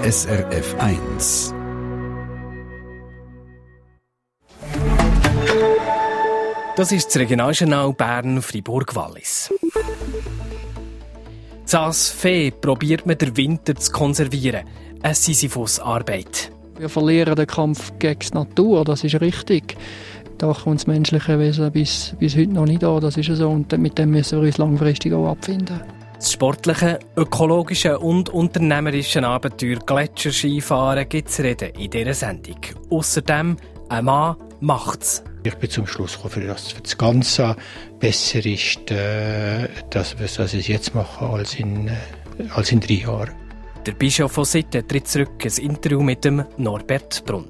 SRF 1. Das ist das Regionaljournal Bern-Fribourg-Wallis. Das Vieh probiert man den Winter zu konservieren. Eine Sisyphus-Arbeit. Wir verlieren den Kampf gegen die Natur, das ist richtig. Da kommt das menschliche Wesen bis heute noch nicht an, das ist so. Und mit dem müssen wir uns langfristig auch abfinden. Das sportliche, ökologische und unternehmerische Abenteuer Gletscherskifahren gibt es reden in dieser Sendung. Außerdem, ein Mann macht's. Ich bin zum Schluss gekommen, dass für das Ganze besser ist, dass wir es jetzt machen als in 3 Jahren. Der Bischof von Sitten tritt zurück, ein Interview mit dem Norbert Brunner.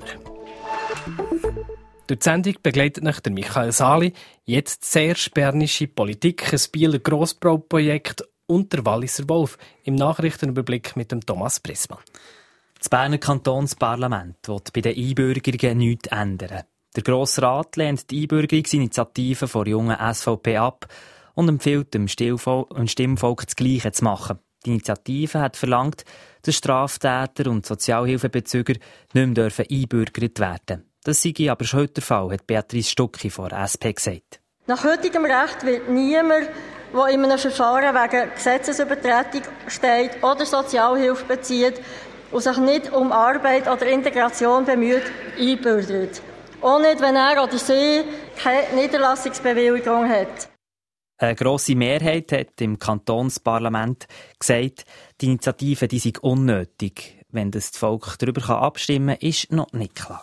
Durch die Sendung begleitet nach der Michael Sali jetzt zuerst bernische Politik, ein Bieler Grossbauprojekt und der Walliser Wolf im Nachrichtenüberblick mit dem Thomas Pressmann. Das Berner Kantonsparlament will bei den Einbürgerungen nichts ändern. Der Grosse Rat lehnt die Einbürgerungsinitiative der jungen SVP ab und empfiehlt dem Stimmvolk das Gleiche zu machen. Die Initiative hat verlangt, dass Straftäter und Sozialhilfebezüger nicht mehr einbürgert werden dürfen. Das sei aber schon heute der Fall, hat Beatrice Stucki von der SP gesagt. Nach heutigem Recht wird niemand, der in einem Verfahren wegen Gesetzesübertretung steht oder Sozialhilfe bezieht und sich nicht um Arbeit oder Integration bemüht, einbürgert. Auch nicht, wenn er oder sie keine Niederlassungsbewilligung hat. Eine grosse Mehrheit hat im Kantonsparlament gesagt, die Initiative sei unnötig. Wenn das Volk darüber abstimmen kann, ist noch nicht klar.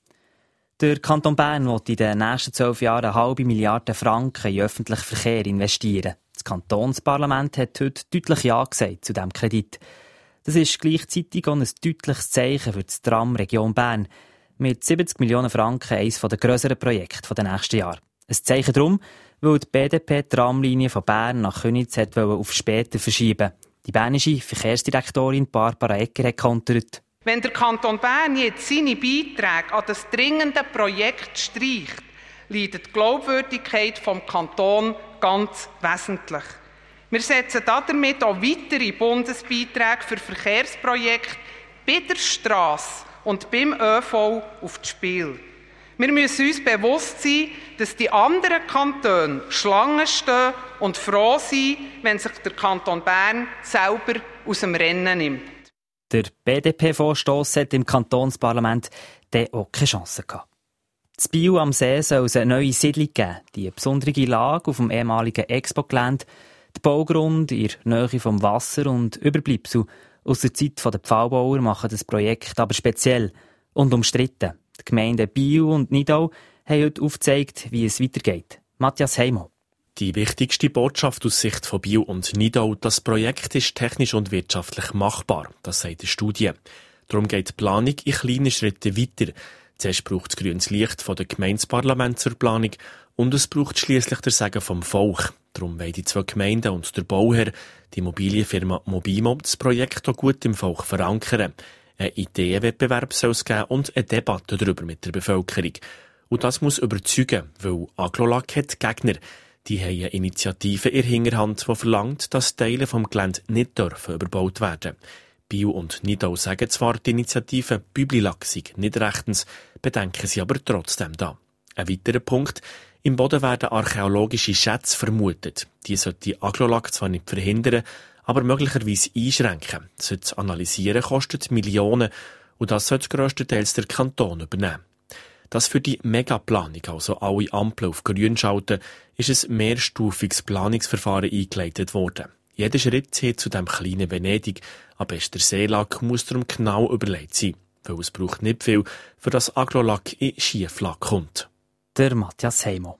Der Kanton Bern will in den nächsten 12 Jahren 0,5 Milliarden Franken in öffentlichen Verkehr investieren. Das Kantonsparlament hat heute deutlich Ja gesagt zu diesem Kredit. Das ist gleichzeitig auch ein deutliches Zeichen für das Tram Region Bern. Mit 70 Millionen Franken eines der grösseren Projekte der nächsten Jahre. Ein Zeichen darum, weil die BDP die Tramlinie von Bern nach Köniz auf später verschieben. Die bernische Verkehrsdirektorin Barbara Egger hat kontert. Wenn der Kanton Bern jetzt seine Beiträge an das dringende Projekt streicht, leidet die Glaubwürdigkeit vom Kanton ganz wesentlich. Wir setzen damit auch weitere Bundesbeiträge für Verkehrsprojekte bei der Strasse und beim ÖV aufs Spiel. Wir müssen uns bewusst sein, dass die anderen Kantone Schlangen stehen und froh sind, wenn sich der Kanton Bern selber aus dem Rennen nimmt. Der BDP-Vorstoss hat im Kantonsparlament auch keine Chance gehabt. In Biel am See soll es eine neue Siedlung geben. Die besondere Lage auf dem ehemaligen Expo-Gelände, der Baugrund in der Nähe vom Wasser und Überbleibsel aus der Zeit der Pfahlbauer machen das Projekt aber speziell und umstritten. Die Gemeinden Biel und Nidau haben heute aufgezeigt, wie es weitergeht. Matthias Heimo. Die wichtigste Botschaft aus Sicht von Biel und Nidau: Das Projekt ist technisch und wirtschaftlich machbar, das sagt die Studie. Darum geht die Planung in kleinen Schritten weiter. Zuerst braucht es grünes Licht von dem Gemeindeparlament zur Planung und es braucht schliesslich der Segen vom Volk. Darum wollen die 2 Gemeinden und der Bauherr, die Immobilienfirma Mobimo, das Projekt auch gut im Volk verankern. Ein Ideenwettbewerb soll es geben und eine Debatte darüber mit der Bevölkerung. Und das muss überzeugen, weil Agglolac hat Gegner. Die haben eine Initiative in der Hinterhand, die verlangt, dass Teile vom Gelände nicht dürfen überbaut werden. Biel und Nidau sagen zwar, die Initiative Büblilac sei nicht rechtens, bedenken sie aber trotzdem da. Ein weiterer Punkt: Im Boden werden archäologische Schätze vermutet. Die sollte Agglolac zwar nicht verhindern, aber möglicherweise einschränken. Das Analysieren kostet Millionen und das sollte grösstenteils der Kanton übernehmen. Dass für die Megaplanung, also alle Ampeln auf grün schalten, ist ein mehrstufiges Planungsverfahren eingeleitet worden. Jeder Schritt hin zu dem kleinen Venedig an bester Seelage muss darum genau überlegt sein, weil es braucht nicht viel, für das Agglolac in Schieflage kommt. Der Matthias Heimo.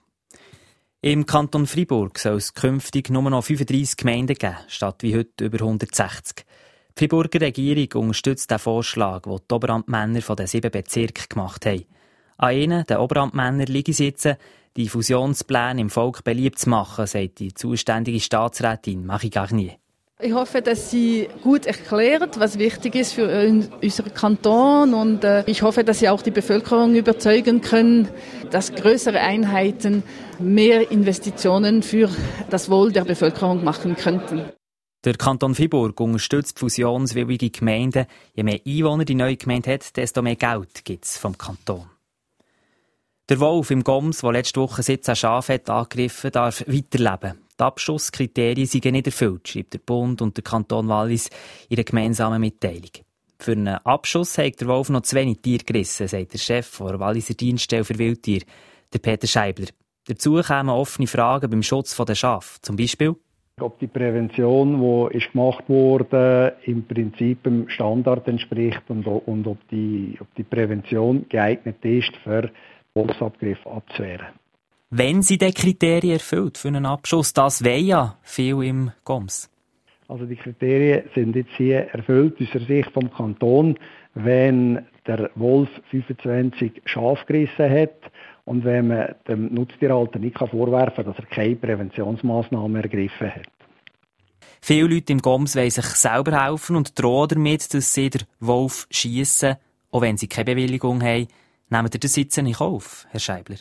Im Kanton Fribourg soll es künftig nur noch 35 Gemeinden geben, statt wie heute über 160. Die Friburger Regierung unterstützt den Vorschlag, den die Oberamtmänner von den 7 Bezirken gemacht haben. An ihnen, den Oberamtmännern, liegen sitzen, die Fusionspläne im Volk beliebt zu machen, sagt die zuständige Staatsrätin Marie Garnier. Ich hoffe, dass Sie gut erklären, was wichtig ist für unseren Kanton, und ich hoffe, dass Sie auch die Bevölkerung überzeugen können, dass größere Einheiten mehr Investitionen für das Wohl der Bevölkerung machen könnten. Der Kanton Freiburg unterstützt fusionswillige Gemeinden. Je mehr Einwohner die neue Gemeinde hat, desto mehr Geld gibt es vom Kanton. Der Wolf im Goms, der letzte Woche 17 Schafe hat angegriffen, darf weiterleben. Die Abschusskriterien sind nicht erfüllt, schreibt der Bund und der Kanton Wallis in einer gemeinsamen Mitteilung. Für einen Abschuss hat der Wolf noch zu wenig Tiere gerissen, sagt der Chef der Walliser Dienststelle für Wildtiere, der Peter Scheibler. Dazu kommen offene Fragen beim Schutz der Schafe. Zum Beispiel, ob die Prävention, die gemacht wurde, im Prinzip dem Standard entspricht und ob die Prävention geeignet ist, für Wolfsabgriffe abzuwehren. Wenn sie die Kriterien erfüllt für einen Abschuss, das wäre ja viel im Goms. Also die Kriterien sind jetzt hier erfüllt aus der Sicht vom Kanton, wenn der Wolf 25 Schafe gerissen hat und wenn man dem Nutztierhalter nicht vorwerfen kann, dass er keine Präventionsmaßnahmen ergriffen hat. Viele Leute im Goms wollen sich selber helfen und drohen damit, dass sie den Wolf schiessen, auch wenn sie keine Bewilligung haben. Nehmt ihr das jetzt in Kauf, Herr Scheibler?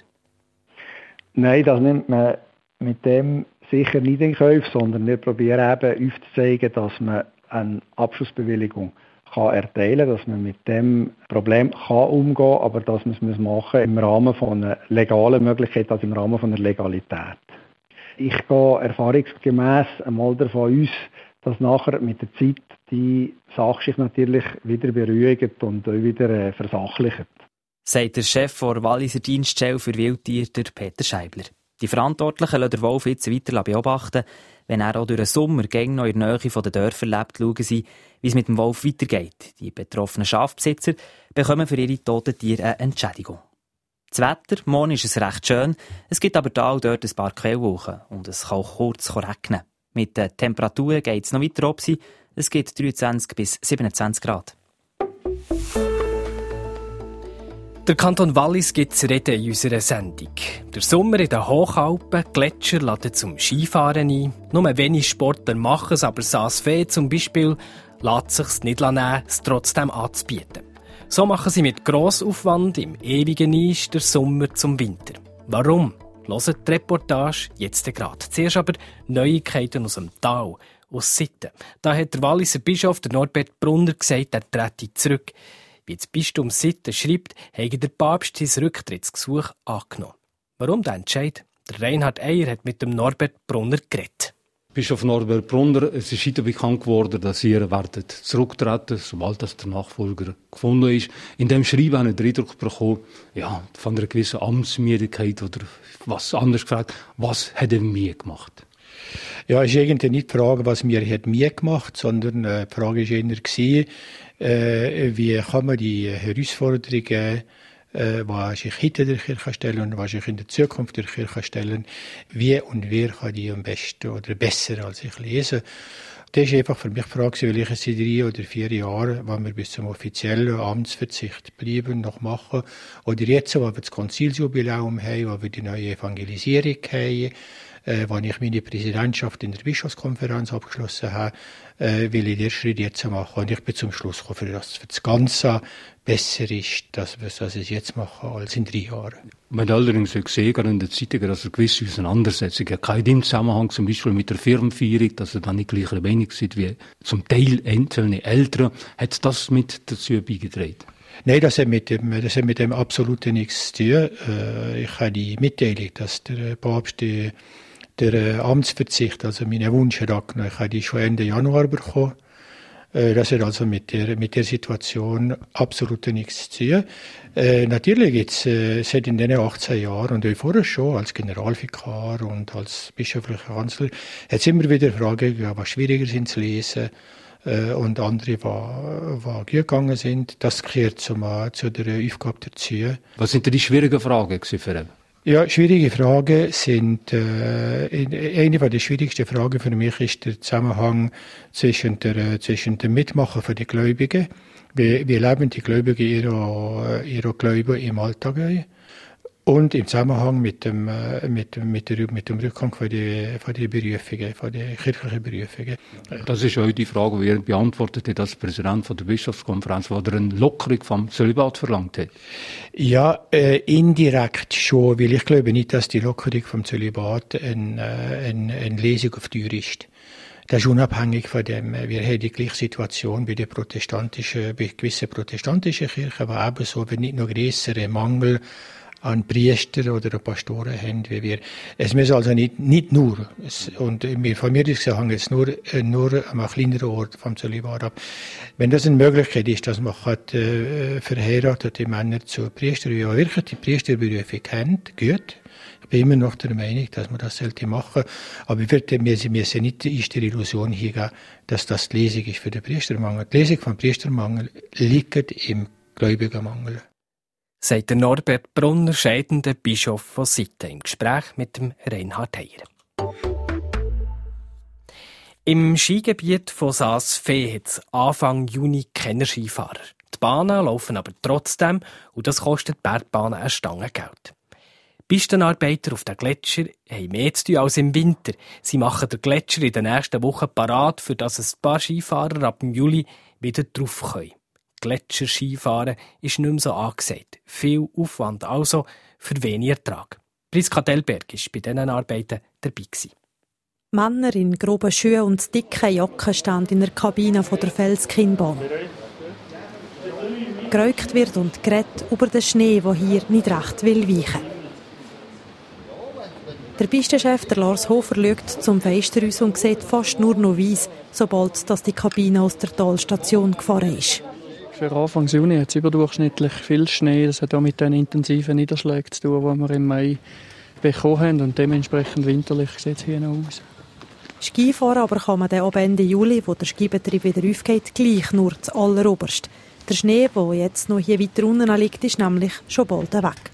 Nein, das nimmt man mit dem sicher nicht in Kauf, sondern wir probieren eben aufzuzeigen, dass man eine Abschussbewilligung erteilen kann, dass man mit dem Problem umgehen kann, aber dass man es machen im Rahmen von einer legalen Möglichkeit, also im Rahmen von einer Legalität. Ich gehe erfahrungsgemäss einmal davon aus, dass nachher mit der Zeit die Sache sich natürlich wieder beruhigt und wieder versachlicht. Sagt der Chef der Walliser Dienststelle für Wildtiere, der Peter Scheibler. Die Verantwortlichen lassen den Wolf jetzt weiter beobachten. Wenn er auch durch den Sommer gegen noch in der Nähe der Dörfer lebt, schauen sie, wie es mit dem Wolf weitergeht. Die betroffenen Schafbesitzer bekommen für ihre toten Tiere eine Entschädigung. Das Wetter, morgen ist es recht schön. Es gibt aber da und dort ein paar Quellwolken und es kann auch kurz regnen. Mit den Temperaturen geht es noch weiter ab. Es gibt 23 bis 27 Grad. Der Kanton Wallis gibt es reden in unserer Sendung. Der Sommer in den Hochalpen, Gletscher laden zum Skifahren ein. Nur wenig Sportler machen es, aber Saas-Fee zum Beispiel lässt sich nicht nehmen, es trotzdem anzubieten. So machen sie mit Grossaufwand im ewigen Eis der Sommer zum Winter. Warum? Hört die Reportage jetzt gerade. Zuerst aber Neuigkeiten aus dem Tal, aus Sitten. Da hat der Walliser Bischof, der Norbert Brunner, gesagt, er trete zurück. Wie das Bistum Sitten schreibt, habe der Papst sein Rücktrittsgesuch angenommen. Warum der Entscheid? Der Reinhard Eyer hat mit dem Norbert Brunner geredet. Bischof Norbert Brunner, es ist heute bekannt geworden, dass ihr zurücktreten, sobald das der Nachfolger gefunden ist. In dem Schreiben habe ich den Eindruck bekommen, ja, von einer gewissen Amtsmüdigkeit oder was anders gefragt, was hat er mir gemacht? Ja, es ist irgendwie nicht die Frage, was mir hat mir gemacht, sondern die Frage war eher, wie kann man die Herausforderungen, was sich hinter der Kirche stellen und was sich in der Zukunft der Kirche stellen, wie und wer kann die am besten oder besser als ich lesen. Das ist einfach für mich die Frage, weil ich es seit 3 oder 4 Jahren, wenn wir bis zum offiziellen Amtsverzicht bleiben, noch machen, oder jetzt, wo wir das Konzilsjubiläum haben, wo wir die neue Evangelisierung haben, wenn ich meine Präsidentschaft in der Bischofskonferenz abgeschlossen habe, will ich den Schritt jetzt machen. Und ich bin zum Schluss gekommen, dass für das Ganze besser ist, dass wir es jetzt machen, als in 3 Jahren. Man hat allerdings gesehen, gerade in der Zeitung, dass er gewisse Auseinandersetzungen keine im Zusammenhang zum Beispiel mit der Firmenfeierung, dass er dann nicht gleich wenig sind wie zum Teil einzelne Eltern. Hat das mit dazu beigetragen? Nein, das hat mit dem absolut nichts zu tun. Ich habe die Mitteilung, dass der Papst der Amtsverzicht, also meinen Wunsch hat angenommen. Ich habe die schon Ende Januar bekommen. Das hat also mit der Situation absolut nichts zu tun. Natürlich gibt's seit in den 18 Jahren und auch vorher schon als Generalvikar und als bischöflicher Kanzler hat es immer wieder Fragen gegeben, was schwieriger sind zu lesen und andere, die gut gegangen sind. Das gehört zu der Aufgabe dazu. Was sind denn die schwierigen Fragen für ihn? Ja, schwierige Fragen sind, eine der schwierigsten Fragen für mich ist der Zusammenhang zwischen dem Mitmachen von den Gläubigen. Wie leben die Gläubigen ihre Glaube im Alltag ein? Und im Zusammenhang mit dem Rückgang von den Berufungen, von den kirchlichen Berufungen. Das ist auch die Frage, die er beantwortet hat als Präsident von der Bischofskonferenz, wo er eine Lockerung vom Zölibat verlangt hat. Ja, indirekt schon, weil ich glaube nicht, dass die Lockerung vom Zölibat eine Lesung auf Tür ist. Das ist unabhängig von dem. Wir haben die gleiche Situation bei gewissen protestantischen Kirchen, aber ebenso, wenn nicht noch grössere Mangel an Priester oder Pastoren haben, wie wir. Es müssen also nicht nur, und von mir aus hängt es nur am kleineren Ort vom Zölibat ab. Wenn das eine Möglichkeit ist, dass man verheiratete Männer zu Priestern, die auch wirklich die Priesterberufe kennt, gut. Ich bin immer noch der Meinung, dass man das sollte machen. Aber wir müssen nicht in der Illusion hingehen, dass das die Lösung ist für den Priestermangel. Die Lösung vom Priestermangel liegt im Gläubigenmangel. Sagt der Norbert Brunner, scheidender Bischof von Sitten, im Gespräch mit dem Reinhard Heyer. Im Skigebiet von Saas-Fee hat es Anfang Juni keine Skifahrer. Die Bahnen laufen aber trotzdem und das kostet die Bergbahnen eine Stange Geld. Pistenarbeiter auf den Gletscher haben mehr zu tun als im Winter. Sie machen den Gletscher in den nächsten Wochen parat, für dass ein paar Skifahrer ab dem Juli wieder drauf können. Gletscherskifahren ist nicht mehr so angesagt. Viel Aufwand also für wenig Ertrag. Priska Delberg war bei diesen Arbeiten dabei. Männer in groben Schuhen und dicken Jacken stehen in der Kabine der Felskinnbahn. Geräucht wird und geredet über den Schnee, der hier nicht recht weichen will. Der Pistenchef, der Lars Hofer, schaut zum Fenster raus und sieht fast nur noch weiss, sobald die Kabine aus der Talstation gefahren ist. Für Anfang Juni hat es überdurchschnittlich viel Schnee. Das hat auch mit den intensiven Niederschlägen zu tun, die wir im Mai bekommen haben. Und dementsprechend winterlich sieht es hier noch aus. Skifahren aber kann man dann ab Ende Juli, wo der Skibetrieb wieder aufgeht, gleich nur zu alleroberst. Der Schnee, der jetzt noch hier weiter unten liegt, ist nämlich schon bald weg.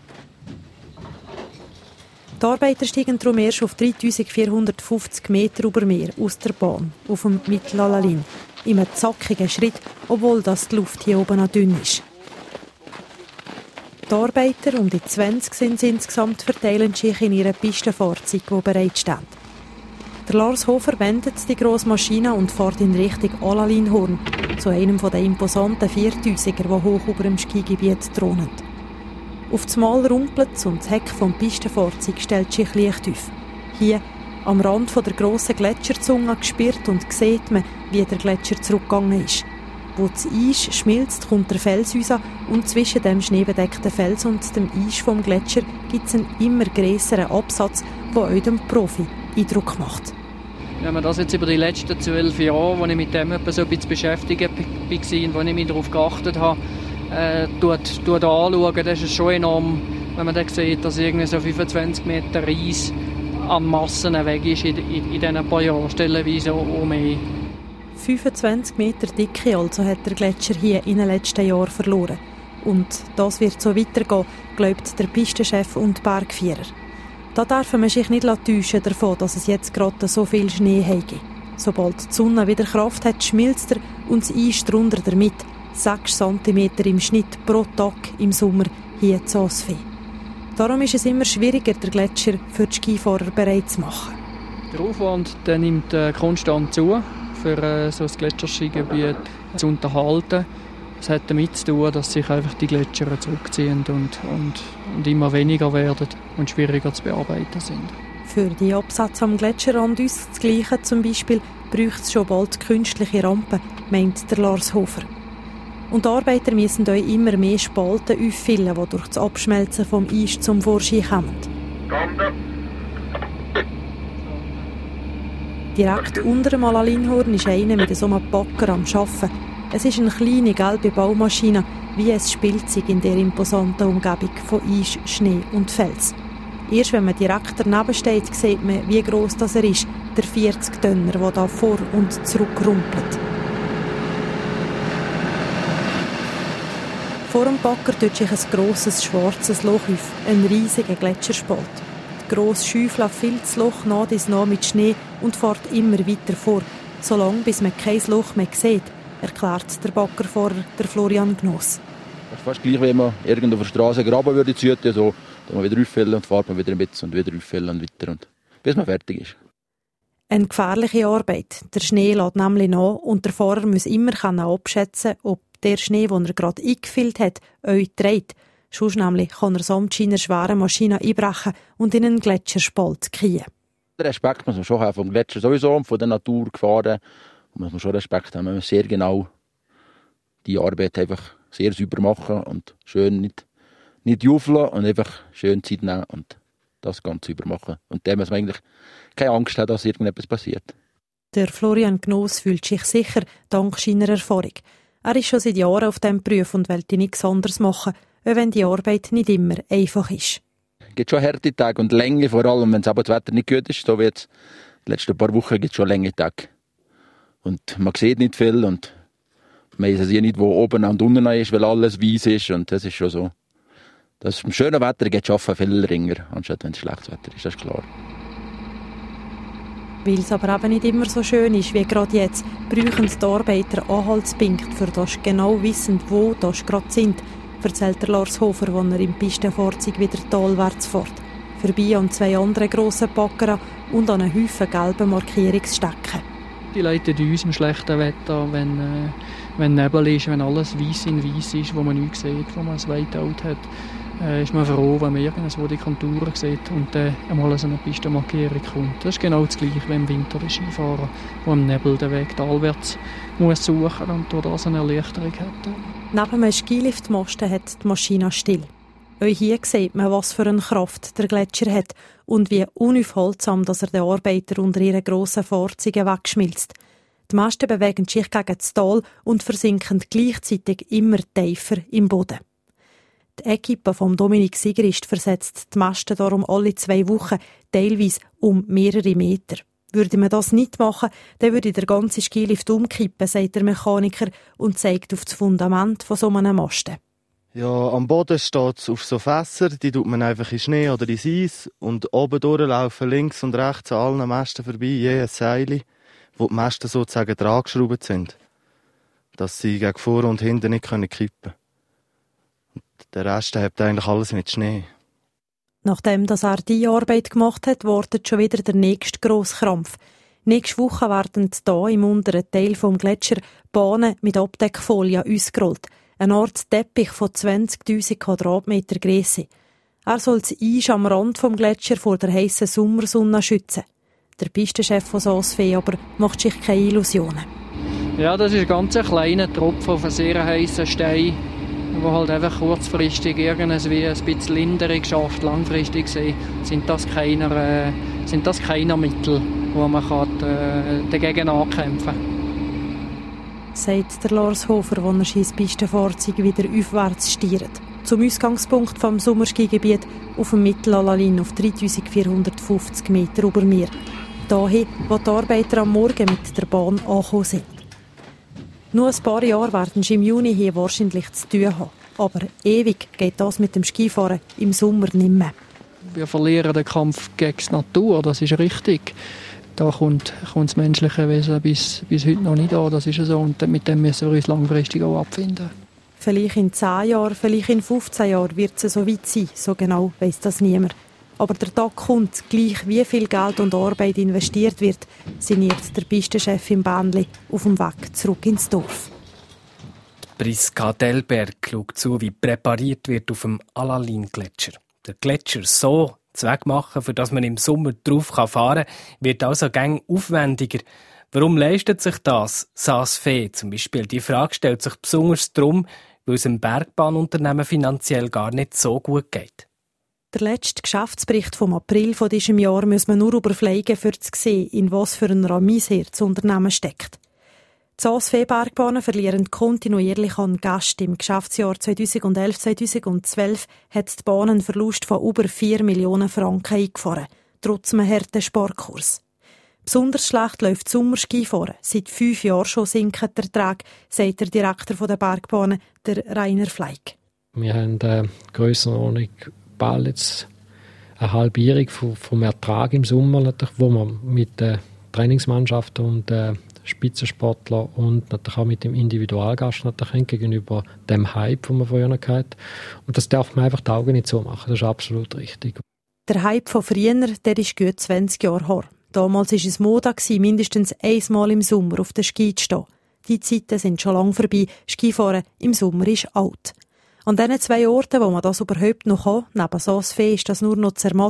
Die Arbeiter steigen darum erst auf 3450 Meter über Meer aus der Bahn, auf dem Mittelallalin, in einem zackigen Schritt, obwohl die Luft hier oben noch dünn ist. Die Arbeiter, um die 20 sind insgesamt, verteilen sich in ihren Pistenfahrzeugen, die bereitstehen. Der Lars Hofer wendet die grosse Maschine und fährt in Richtung Allalinhorn, zu einem der imposanten 4000er, die hoch über dem Skigebiet thronen. Auf das Mal rumpelt es und das Heck vom Pistenfahrzeug stellt sich Licht auf. Hier, am Rand der grossen Gletscherzunge gespürt und sieht man, wie der Gletscher zurückgegangen ist. Wo das Eis schmilzt, kommt der Fels raus und zwischen dem schneebedeckten Fels und dem Eis vom Gletscher gibt es einen immer grösseren Absatz, der euch dem Profi Eindruck macht. Wenn man das jetzt über die letzten 12 Jahre, als ich mit dem etwas so ein bisschen beschäftigt war und wo ich mich darauf geachtet habe, anschauen, das ist schon enorm, wenn man dann sieht, dass irgendwie so 25 Meter Eis an Massen weg ist in diesen paar Jahren, stellenweise auch mehr. 25 Meter Dicke also hat der Gletscher hier in den letzten Jahren verloren. Und das wird so weitergehen, glaubt der Pistenchef und Bergführer. Da darf man sich nicht täuschen davon, dass es jetzt gerade so viel Schnee gibt. Sobald die Sonne wieder Kraft hat, schmilzt er und das Eis drunter damit. 6 cm im Schnitt pro Tag im Sommer hier in Saas-Fee. Darum ist es immer schwieriger, den Gletscher für die Skifahrer bereit zu machen. Der Aufwand der nimmt konstant zu, für so ein Gletscherskigebiet zu unterhalten. Es hat damit zu tun, dass sich einfach die Gletscher zurückziehen und immer weniger werden und schwieriger zu bearbeiten sind. Für die Absätze am Gletscherrand auszugleichen zum Beispiel, braucht es schon bald künstliche Rampen, meint der Lars Hofer. Und die Arbeiter müssen euch immer mehr Spalten auffüllen, die durch das Abschmelzen vom Eis zum Vorschein kommen. Direkt unter dem Allalinhorn ist einer mit so einem Bagger am Arbeiten. Es ist eine kleine gelbe Baumaschine, wie ein Spielzeug in der imposanten Umgebung von Eis, Schnee und Fels. Erst wenn man direkt daneben steht, sieht man, wie gross das er ist, der 40-Tonner, der da vor und zurück rumpelt. Vor dem Bagger tut sich ein grosses schwarzes Loch auf, ein riesiger Gletscherspalt. Die grosse Schäufel füllt das Loch nach dies nach mit Schnee und fährt immer weiter vor, solange bis man kein Loch mehr sieht, erklärt der Baggerfahrer, der Florian Gnoss. Das ist fast gleich, wie man irgendwo auf der Straße graben würde, so, dann man wieder auffüllen und fährt man wieder ein bisschen und wieder auffüllen und weiter, und bis man fertig ist. Eine gefährliche Arbeit. Der Schnee lässt nämlich nach und der Fahrer muss immer abschätzen, ob der Schnee, den er gerade eingefüllt hat, euch trägt. Sonst nämlich kann er samt seiner schweren Maschine einbrechen und in einen Gletscherspalt fallen. Respekt muss man schon haben vom Gletscher sowieso und von der Natur gefahren. Muss man schon Respekt haben. Man muss sehr genau die Arbeit einfach sehr sauber machen und schön nicht juffeln und einfach schön Zeit nehmen und das ganz sauber machen. Und dann muss man eigentlich keine Angst haben, dass irgendetwas passiert. Der Florian Gnoss fühlt sich sicher, dank seiner Erfahrung. Er ist schon seit Jahren auf diesem Beruf und will nichts anderes machen, auch wenn die Arbeit nicht immer einfach ist. Es gibt schon harte Tage und Länge, vor allem wenn das Wetter nicht gut ist. So wie jetzt die letzten paar Wochen gibt es schon lange Tage. Und man sieht nicht viel und man weiß ja nicht, wo oben und unten ist, weil alles weiss ist. Und das ist schon so. Das im schönen Wetter geht es viel ringer, anstatt wenn es schlechtes Wetter ist, das ist klar. Weil es aber eben nicht immer so schön ist wie gerade jetzt, brauchen die Arbeiter Anhaltspunkte, für das sie genau wissen, wo sie gerade sind, erzählt der Lars Hofer, als er im Pistenfahrzeug wieder talwärts fährt. Vorbei an 2 andere grossen Bagger und an einen Haufen gelben Markierungsstecken. Die leiten uns im schlechten Wetter, wenn Nebel ist, wenn alles weiss in weiss ist, wo man nichts sieht, wo man ein Whiteout hat. Ist man froh, wenn man irgendwo die Konturen sieht und dann einmal so eine Pistenmarkierung kommt. Das ist genau das Gleiche wie im Winter der Skifahrer, der im Nebel den Weg talwärts muss suchen und durch das eine Erleichterung hat. Neben einem Skiliftmasten hat die Maschine still. Auch hier sieht man, was für eine Kraft der Gletscher hat und wie unaufhaltsam dass er den Arbeiter unter ihren grossen Fahrzeugen wegschmilzt. Die Masten bewegen sich gegen das Tal und versinken gleichzeitig immer tiefer im Boden. Die Equipe von Dominik Sigrist versetzt die Masten darum alle 2 Wochen, teilweise um mehrere Meter. Würde man das nicht machen, dann würde der ganze Skilift umkippen, sagt der Mechaniker und zeigt auf das Fundament von so einem Masten. Ja, am Boden steht es auf so Fässer, die tut man einfach in Schnee oder in Eis und oben durchlaufen links und rechts an allen Masten vorbei, je ein Seil, wo die Masten sozusagen dran geschraubt sind, dass sie gegen vor und hinten nicht kippen können. Der Rest hat eigentlich alles mit Schnee. Nachdem er diese Arbeit gemacht hat, wartet schon wieder der nächste grosse Krampf. Nächste Woche werden hier im unteren Teil des Gletscher Bahnen mit Abdeckfolie ausgerollt. Eine Art Teppich von 20'000 Quadratmeter Größe. Er soll das Eis am Rand des Gletscher vor der heissen Sommersonne schützen. Der Pistenchef von SASFE aber macht sich keine Illusionen. Ja, das ist ein ganz kleiner Tropfen auf einen sehr heissen Stein, wo halt einfach kurzfristig irgendwie ein bisschen Linderung schafft. Langfristig sind das keine Mittel, wo man dagegen ankämpfen kann. Sagt der Lars Hofer, als er sein Pistenfahrzeug wieder aufwärts stiert. Zum Ausgangspunkt vom Sommerskigebiet auf dem Mittelallalin auf 3450 Meter über Meer. Dahin, wo die Arbeiter am Morgen mit der Bahn angekommen sind. Nur ein paar Jahre werden sie im Juni hier wahrscheinlich zu tun haben. Aber ewig geht das mit dem Skifahren im Sommer nicht mehr. Wir verlieren den Kampf gegen die Natur, das ist richtig. Da kommt das menschliche Wesen bis heute noch nicht an, das ist so. Und mit dem müssen wir uns langfristig auch abfinden. Vielleicht in 10 Jahren, vielleicht in 15 Jahren wird es so weit sein. So genau weiss das niemand. Aber der Tag kommt, gleich wie viel Geld und Arbeit investiert wird, sinniert der Pistenchef im Bändli auf dem Weg zurück ins Dorf. Priska Delberg schaut zu, wie präpariert wird auf dem Alalin-Gletscher. Der Gletscher so zu Weg machen, für das man im Sommer drauf fahren kann, wird also gäng aufwendiger. Warum leistet sich das, SASFE zum Beispiel? Die Frage stellt sich besonders darum, weil es dem Bergbahnunternehmen finanziell gar nicht so gut geht. Der letzte Geschäftsbericht vom April von diesem Jahr muss man nur überfliegen, um zu sehen, in was für einer Misere das Unternehmen steckt. Die SASFE-Bergbahnen verlieren kontinuierlich an Gäste. Im Geschäftsjahr 2011-2012 hat die Bahn einen Verlust von über 4 Millionen Franken eingefahren, trotz einem harten Sparkurs. Besonders schlecht läuft das Sommerskifahren. Seit 5 Jahren schon sinken die Erträge, sagt der Direktor der Bergbahnen, der Rainer Fleig. Wir haben Grössenordnung bald jetzt eine Halbierung vom Ertrag im Sommer, natürlich, wo man mit der Trainingsmannschaft und Spitzensportler und natürlich auch mit dem Individualgast natürlich gegenüber dem Hype, den man vorher noch hatte. Und das darf man einfach die Augen nicht so machen, das ist absolut richtig. Der Hype von früher, der ist gut 20 Jahre her. Damals war es Mode, mindestens einmal im Sommer auf den Ski zu stehen. Die Zeiten sind schon lange vorbei, Skifahren im Sommer ist alt. An diesen 2 Orten, wo man das überhaupt noch kann, neben SASFE ist das nur noch Zermatt,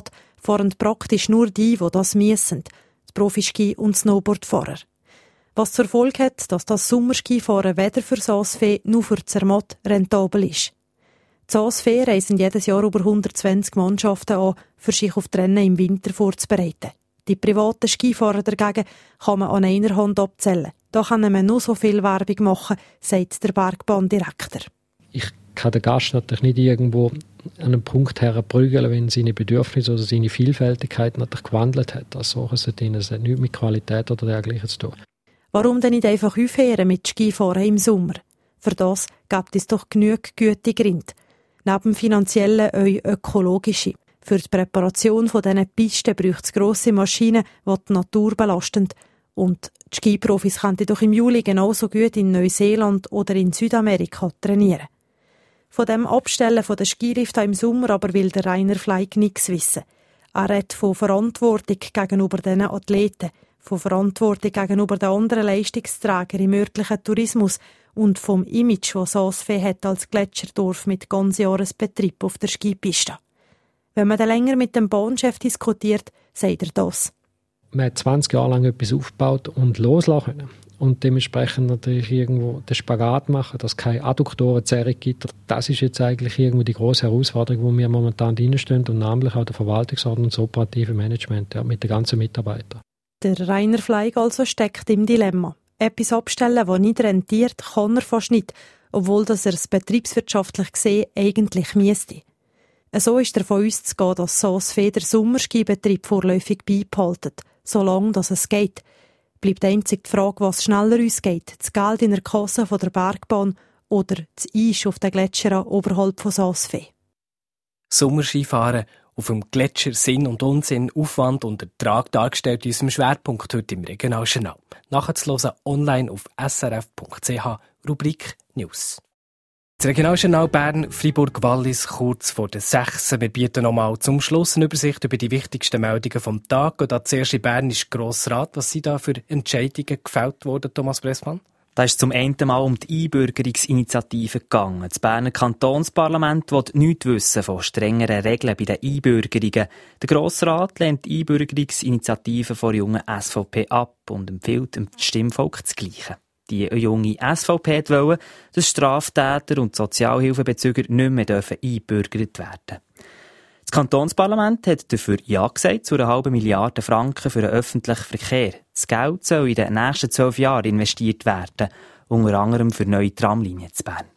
fahren praktisch nur die das müssen, die Profiski- und Snowboardfahrer. Was zur Folge hat, dass das Sommerskifahren weder für Saas-Fee noch für Zermatt rentabel ist. Die Saas-Fee reisen jedes Jahr über 120 Mannschaften an, für sich auf die Rennen im Winter vorzubereiten. Die privaten Skifahrer dagegen kann man an einer Hand abzählen. Da kann man nur so viel Werbung machen, sagt der Bergbahndirektor. Ich kann den Gast natürlich nicht irgendwo an einen Punkt herprügeln, wenn seine Bedürfnisse oder seine Vielfältigkeit natürlich gewandelt hat. Als solches hat nichts mit Qualität oder dergleichen zu tun. Warum denn nicht einfach aufhören mit Skifahren im Sommer? Für das gibt es doch genug gute Gründe. Neben finanziellen auch ökologische. Für die Präparation von diesen Pisten braucht es grosse Maschinen, die die Natur belasten. Und die Skiprofis könnten doch im Juli genauso gut in Neuseeland oder in Südamerika trainieren. Von dem Abstellen der Skilifte im Sommer aber will der Rainer Fleig nichts wissen. Er redet von Verantwortung gegenüber diesen Athleten, von Verantwortung gegenüber den anderen Leistungsträgern im örtlichen Tourismus und vom Image, das Saas-Fee hat als Gletscherdorf mit Ganzjahresbetrieb auf der Skipiste. Wenn man dann länger mit dem Bahnchef diskutiert, sagt er das. Man hat 20 Jahre lang etwas aufgebaut und loslassen können. Und dementsprechend natürlich irgendwo den Spagat machen, dass es keine Adduktorenzerrung gibt. Das ist jetzt eigentlich irgendwo die grosse Herausforderung, wo wir momentan drinstehen und namentlich auch der Verwaltungsrat und das operative Management mit den ganzen Mitarbeitern. Der Rainer Fleig also steckt im Dilemma. Etwas abstellen, das nicht rentiert, kann er fast nicht, obwohl er es betriebswirtschaftlich gesehen eigentlich müsste. So ist er von uns zu gehen, dass Saas-Fee den Sommerskibetrieb vorläufig beibehaltet, solange es geht. Bleibt einzig die Frage, was schneller uns geht, das Geld in der Kasse von der Bergbahn oder das Eis auf den Gletschern oberhalb von Saas-Fee. Sommerskifahren auf dem Gletscher Sinn und Unsinn, Aufwand und Ertrag dargestellt in unserem Schwerpunkt heute im Regionaljournal. Nachzuhören online auf srf.ch, Rubrik News. Das Regionaljournal Bern, Freiburg-Wallis, kurz vor der 6. Wir bieten nochmal zum Schluss eine Übersicht über die wichtigsten Meldungen vom Tag. Und zuerst in Bern ist Grossrat. Was sind da für Entscheidungen gefällt worden, Thomas Bressmann? Da ist zum einen Mal um die Einbürgerungsinitiative gegangen. Das Berner Kantonsparlament will nichts wissen von strengeren Regeln bei den Einbürgerungen. Der Grossrat lehnt die Einbürgerungsinitiative von der jungen SVP ab und empfiehlt dem Stimmvolk das Gleiche. Die junge SVP wollte, dass Straftäter und Sozialhilfebezüger nicht mehr eingebürgert werden dürfen. Das Kantonsparlament hat dafür Ja gesagt zu 1,5 Milliarden Franken für den öffentlichen Verkehr. Das Geld soll in den nächsten 12 Jahren investiert werden, unter anderem für neue Tramlinien zu Bern.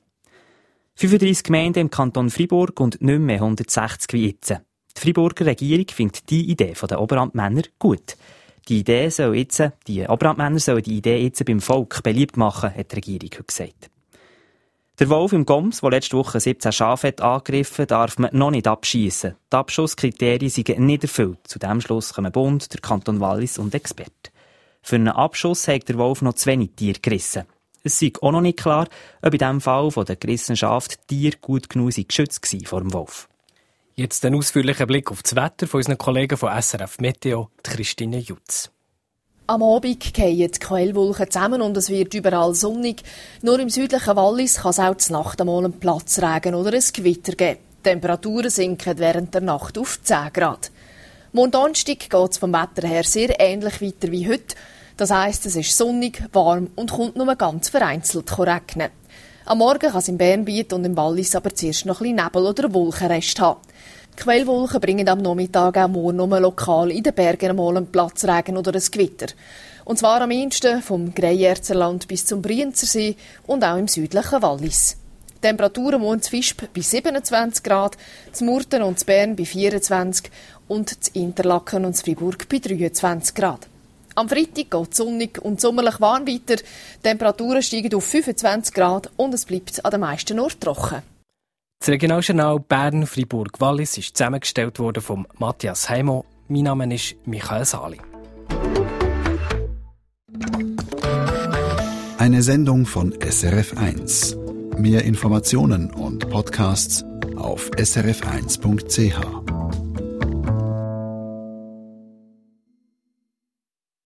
35 Gemeinden im Kanton Freiburg und nicht mehr 160 wie jetzt. Die Freiburger Regierung findet die Idee der Oberamtmänner gut. Die Oberamtmänner sollen die Idee jetzt beim Volk beliebt machen, hat die Regierung heute gesagt. Der Wolf im Goms, der letzte Woche 17 Schafe hat angegriffen, darf man noch nicht abschiessen. Die Abschusskriterien sind nicht erfüllt. Zu diesem Schluss kommen Bund, der Kanton Wallis und Experten. Für einen Abschuss hat der Wolf noch zu wenig Tiere gerissen. Es sei auch noch nicht klar, ob in diesem Fall von der gerissenen Schafe die Tiere gut genug geschützt waren vor dem Wolf. Jetzt ein ausführlicher Blick auf das Wetter von unseren Kollegen von SRF Meteo, Christine Jutz. Am Abend fallen die Quellwolken zusammen und es wird überall sonnig. Nur im südlichen Wallis kann es auch zur Nacht einmal einen Platzregen oder ein Gewitter geben. Die Temperaturen sinken während der Nacht auf 10 Grad. Morgen Donnerstag geht es vom Wetter her sehr ähnlich weiter wie heute. Das heisst, es ist sonnig, warm und kommt nur ganz vereinzelt regnen. Am Morgen kann es im Bernbiet und im Wallis aber zuerst noch ein bisschen Nebel oder Wolkenrest haben. Die Quellwolken bringen am Nachmittag auch morgen nur lokal in den Bergen einmal einen Platzregen oder ein Gewitter. Und zwar am ehesten vom Greyerzer bis zum Brienzersee und auch im südlichen Wallis. Die Temperaturen morgen zu Visp bei 27 Grad, zu Murten und zu Bern bei 24 und zu Interlaken und zu Fribourg bei 23 Grad. Am Freitag geht es sonnig und sommerlich warm weiter. Die Temperaturen steigen auf 25 Grad und es bleibt an den meisten Orten trocken. Das Regionaljournal Bern, Freiburg, Wallis ist zusammengestellt worden von Matthias Heimo. Mein Name ist Michael Sali. Eine Sendung von SRF1. Mehr Informationen und Podcasts auf srf1.ch.